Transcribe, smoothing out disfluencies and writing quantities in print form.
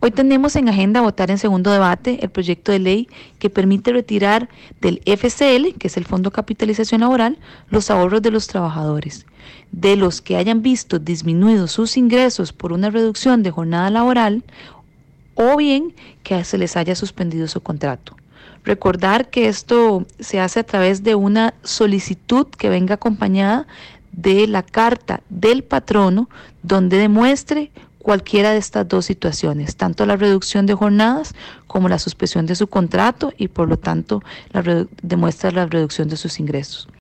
Hoy tenemos en agenda votar en segundo debate el proyecto de ley que permite retirar del FCL, que es el Fondo de Capitalización Laboral, los ahorros de los trabajadores, de los que hayan visto disminuidos sus ingresos por una reducción de jornada laboral o bien que se les haya suspendido su contrato. Recordar que esto se hace a través de una solicitud que venga acompañada de la carta del patrono donde demuestre cualquiera de estas dos situaciones, tanto la reducción de jornadas como la suspensión de su contrato y por lo tanto demuestra la reducción de sus ingresos.